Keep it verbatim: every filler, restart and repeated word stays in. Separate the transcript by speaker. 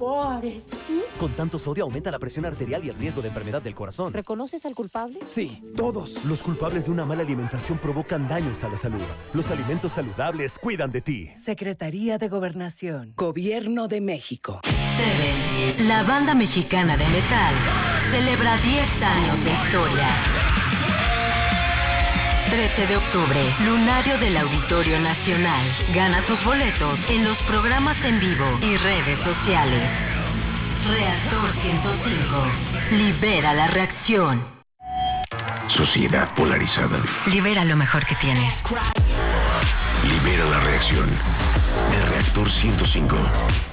Speaker 1: Pobrecito.
Speaker 2: Con tanto sodio aumenta la presión arterial y el riesgo de enfermedad del corazón.
Speaker 3: ¿Reconoces al culpable?
Speaker 2: Sí, todos. Los culpables de una mala alimentación provocan daños a la salud. Los alimentos saludables cuidan de ti.
Speaker 4: Secretaría de Gobernación. Gobierno de México.
Speaker 5: Seven, la banda mexicana de metal, celebra diez años de historia. trece de octubre, Lunario del Auditorio Nacional. Gana tus boletos en los programas en vivo y redes sociales. Reactor ciento cinco. Libera la reacción.
Speaker 6: Sociedad polarizada.
Speaker 5: Libera lo mejor que tienes.
Speaker 6: Libera la reacción. De Reactor ciento cinco.